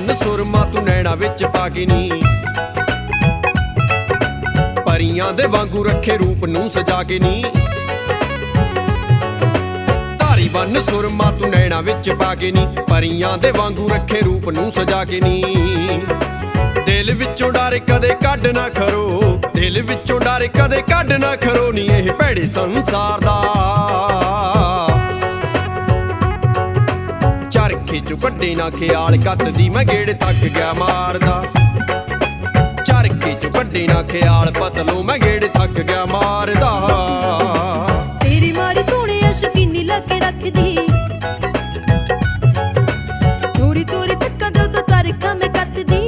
ਬੰਨ ਸੁਰਮਾ ਤੂੰ ਨੈਣਾ ਵਿੱਚ ਪਾ ਕੇ ਨੀ, ਪਰੀਆਂ ਦੇ ਵਾਂਗੂ ਰੱਖੇ ਰੂਪ ਨੂੰ ਸਜਾ ਕੇ ਨੀ। ਧਾਰੀ ਬੰਨ ਸੁਰਮਾ ਤੂੰ ਨੈਣਾ ਵਿੱਚ ਪਾ ਕੇ ਨੀ, ਪਰੀਆਂ ਦੇ ਵਾਂਗੂ ਰੱਖੇ ਰੂਪ ਨੂੰ ਸਜਾ ਕੇ ਨੀ। ਦਿਲ ਵਿੱਚੋਂ ਡਰ ਕਦੇ ਕੱਢ ਨਾ ਖਰੋ, ਦਿਲ ਵਿੱਚੋਂ ਡਰ ਕਦੇ ਕੱਢ ਨਾ ਖਰੋ ਨੀ ਇਹ ਭੈੜੇ ਸੰਸਾਰ ਦਾ। ਚਰਖੇ ਚੋਂ ਕੱਢੇ ਨਾ ਖਿਆਲ ਕੱਤਦੀ ਮੈਂ ਗੇੜ ਥੱਕ ਗਿਆ ਮਾਰਦਾ। ਚਰਖੇ ਚੋਂ ਕੱਢੇ ਨਾ ਖਿਆਲ ਪਤਲੋ ਮੈਂ ਗੇੜ ਥੱਕ ਗਿਆ ਮਾਰਦਾ। ਤੇਰੀ ਮਾਰੀ ਸੋਹਣਿਆ ਸ਼ਕੀਨੀ ਲਾ ਕੇ ਰੱਖਦੀ, ਚੋਰੀ ਚੋਰੀ ਤੱਕਾਂ ਜਦੋਂ ਚਰਖਾ ਮੈਂ ਕੱਤਦੀ।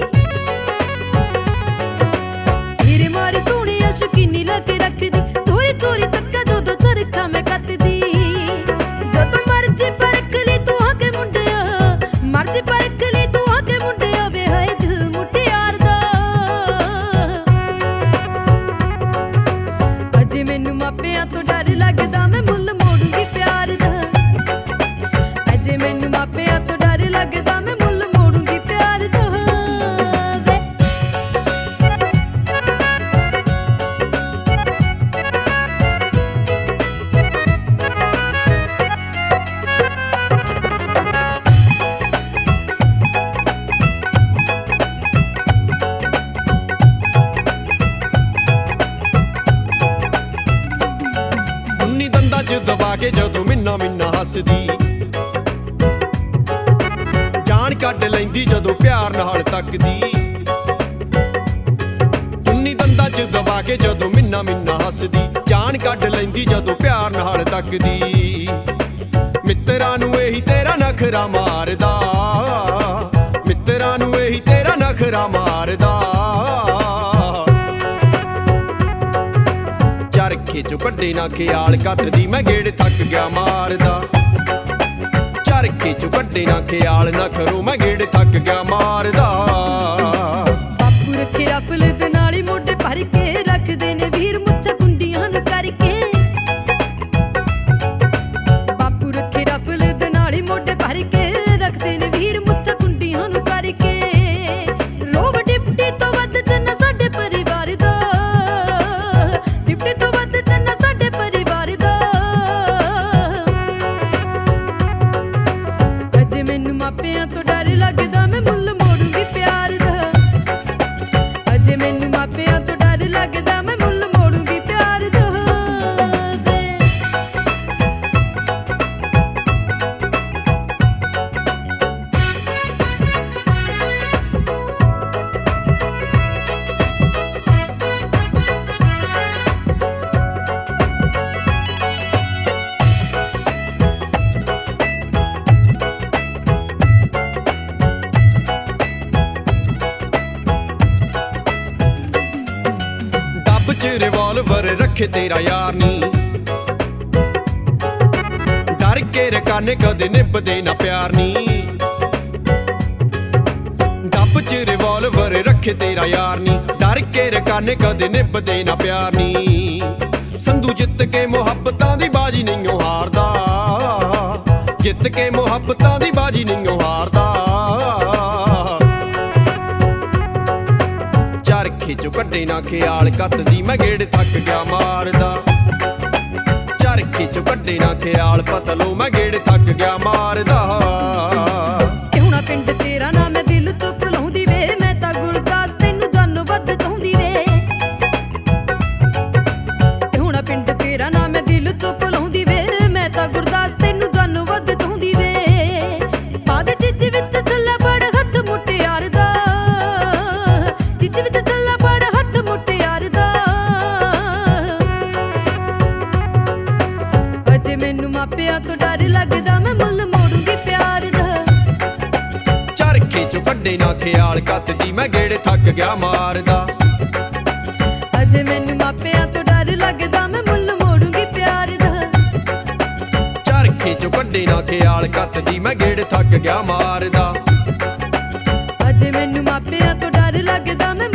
ਤੇਰੀ ਮਾਰੀ ਸੋਹਣਿਆ ਸ਼ਕੀਨੀ ਲਾ ਕੇ ਰੱਖਦੀ, ਚੋਰੀ ਚੋਰੀ ਤੱਕਾਂ ਜਦੋਂ ਚਰਖਾ ਮੈਂ ਕੱਤਦੀ। ਜਦੋਂ ਮਰਜ਼ੀ ਪਰਖ ਲਈ ਤੂੰ ਆ ਕੇ ਮੁੰਡਿਆ, ਮਰਜ਼ੀ ਪਰਖ ਲਈ ਤੂੰ ਆ ਕੇ ਮੁੰਡਿਆ ਵੇ ਹਾਏ ਦਿਲ ਮੁਟਿਆਰ ਦਾ। ਅਜੇ ਮੈਨੂੰ ਮਾਪਿਆਂ ਤੋਂ ਡਰ ਲੱਗਦਾ ਮੈਂ ਮੁੱਲ ਮੋੜੂੰਗੀ ਪਿਆਰ ਦਾ। ਅਜੇ ਮੈਨੂੰ ਮਾਪਿਆਂ ਤੋਂ ਡਰ ਲੱਗਦਾ ਮੈਂ ਮੁੱਲ ਮੋੜੂੰਗੀ ਪਿਆਰ ਦਾ। ਦੰਦਾਂ 'ਚ ਦਬਾ ਕੇ ਜਦੋਂ ਮਿੰਨਾ ਮਿੰਨਾ ਹੱਸਦੀ, ਜਾਨ ਕੱਢ ਲੈਂਦੀ ਜਦੋਂ ਪਿਆਰ ਨਾਲ ਤੱਕਦੀ। ਚੁੰਨੀ ਦੰਦਾਂ 'ਚ ਦਬਾ ਕੇ ਜਦੋਂ ਮਿੰਨਾ ਮਿੰਨਾ ਹੱਸਦੀ, ਜਾਨ ਕੱਢ ਲੈਂਦੀ ਜਦੋਂ ਪਿਆਰ ਨਾਲ ਤੱਕਦੀ। ਮਿੱਤਰਾਂ ਨੂੰ ਇਹੀ ਤੇਰਾ ਨਖਰਾ ਮਾਰਦਾ, ਮਿੱਤਰਾਂ ਨੂੰ ਇਹੀ ਤੇਰਾ ਨਖਰਾ ਮਾਰਦਾ। ਚਰਖੇ ਚੋਂ ਕੱਢੇ ਨਾ ਖਿਆਲ ਕੱਤਦੀ ਮੈਂ ਗੇੜ ਥੱਕ ਗਿਆ ਮਾਰਦਾ। ਚਰਖੇ ਚੋਂ ਕੱਢੇ ਨਾ ਖਿਆਲ ਨਾ ਖਰੋ ਮੈਂ ਗੇੜ ਥੱਕ ਗਿਆ ਮਾਰਦਾ। ਬਾਪੂ ਰੱਖੇ ਰਫਲ ਦੇ ਨਾਲ ਹੀ ਮੋਢੇ ਭਰ ਕੇ ਰੱਖਦੇ ਨੇ ਵੀਰ ਮੁੱਛਾਂ ਕੁੰਡੀਆਂ ਨੂੰ ਕਰਕੇ। ਬਾਪੂ ਰੱਖੇ ਰਫਲ ਦੇ ਨਾਲ ਹੀ ਮੋਢੇ ਭਰ ਕੇ ਰੱਖਦੇ ਨੇ ਵੀਰ ਮੁੱਛਾਂ ਕੁੰਡੀਆਂ ਨੂੰ ਕਰਕੇ। ਰੋਬ ਡਿਪਟੀ ਤੋਂ ਵੱਧ ਚੰਨਾ ਸਾਡੇ ਪਰਿਵਾਰ ਦਾ, ਡਿਪਟੀ ਤੋਂ ਵੱਧ ਚੰਨਾ ਸਾਡੇ ਪਰਿਵਾਰ ਦਾ। ਅਜੇ ਮੈਨੂੰ ਮਾਪਿਆਂ ਤੋਂ ਡਰ ਲੱਗਦਾ ਮੈਂ ਮੁੱਲ ਮੋੜੂੰਗੀ ਪਿਆਰ ਦਾ। ਅਜੇ ਮੈਨੂੰ ਮਾਪਿਆਂ ਤੋਂ ਡਰ ਲੱਗਦਾ ਮੈਂ ਮੁੱਲ ਮੋੜੂੰਗੀ ਪਿਆਰ ਦਾ। ਰਿਵਾਲਵਰ ਰੱਖੇ ਤੇਰਾ ਯਾਰ ਨੀ, ਡਰ ਕੇ ਰਕਾਨੇ ਕਦੇ ਨਿਭਦੇ ਨਾ ਪਿਆਰ ਨੀ। ਡੱਬ 'ਚ ਰਿਵਾਲਵਰ ਰੱਖੇ ਤੇਰਾ ਯਾਰ ਨੀ, ਡਰ ਕੇ ਰਕਾਨੇ ਕਦੇ ਨਿਭਦੇ ਨਾ ਪਿਆਰ ਨੀ। ਸੰਧੂ ਜਿੱਤ ਕੇ ਮੁਹੱਬਤਾਂ ਦੀ ਬਾਜੀ ਨਹੀਂਓ ਹਾਰਦਾ, ਜਿੱਤ ਕੇ ਮੁਹੱਬਤਾਂ ਦੀ ਬਾਜੀ ਨਹੀਂਓ ਹਾਰਦਾ। ਚਰਖੇ ਚੋਂ ਕੱਢੇ ਨਾ ਖਿਆਲ ਕੱਤਦੀ ਮੈਂ ਗੇੜ ਥੱਕ ਗਿਆ ਮਾਰਦਾ। ਚਰਖੇ ਚੋਂ ਕੱਢੇ ਨਾ ਖਿਆਲ ਪਤਲੋ ਮੈਂ ਗੇੜ ਥੱਕ ਗਿਆ ਮਾਰਦਾ। ਕਿਉਂ ਨਾ ਪਿੰਡ ਤੇਰਾ ਨਾ ਮੈਂ ਦਿਲ ਤੋਂ ਭੁਲਾਉਂਦੀ ਵੇ, ਮੈਂ ਤਾਂ ਗੁਰਦਾਸ ਤੈਨੂੰ ਜਾਨੋਂ ਵੱਧ ਚਾਹੁੰਦੀ ਵੇ। ਕਿਉਂ ਨਾ ਪਿੰਡ ਤੇਰਾ ਨਾ ਮੈਂ ਦਿਲ ਤੋਂ ਭੁਲਾਉਂਦੀ ਵੇ, ਮੈਂ ਤਾਂ ਗੁਰਦਾਸ ਤੈਨੂੰ ਜਾਨੋਂ ਵੱਧ ਚਾਹੁੰਦੀ ਵੇ। ਬਾਦ ਚਿੱਚ ਵਿੱਚ ਚੱਲਾ ਬੜ ਹੱਥ ਮੁਟਿਆਰ ਦਾ, ਚਿੱਚ ਵਿੱਚ ਚੱਲਾ ਬੜ ਹੱਥ ਮੁਟਿਆਰ ਦਾ। ਅਜੇ ਮੈਨੂੰ ਮਾਪਿਆਂ ਤੋਂ ਡਰ ਲੱਗਦਾ ਮੈਂ ਮੁੱਲ ਮੋੜੂੰਗੀ ਪਿਆਰ ਦਾ। ਚਰਖੇ ਚੋਂ ਕੱਢੇ ਨਾ ਖਿਆਲ ਕੱਤਦੀ ਮੈਂ ਗੇੜ ਥੱਕ ਗਿਆ ਮਾਰਦਾ। ਅਜੇ ਮੈਨੂੰ ਮਾਪਿਆਂ ਤੋਂ ਡਰ ਲੱਗਦਾ ਮੈਂ ਮੁੱਲ ਮੋੜੂੰਗੀ ਪਿਆਰ ਦਾ। ਚਰਖੇ ਚੋਂ ਕੱਢੇ ਨਾ ਖਿਆਲ ਕੱਤਦੀ ਮੈਂ ਗੇੜ ਥੱਕ ਗਿਆ ਮਾਰਦਾ। ਅਜੇ ਮੈਨੂੰ ਮਾਪਿਆਂ ਤੋਂ ਡਰ ਲੱਗਦਾ ਮੈਂ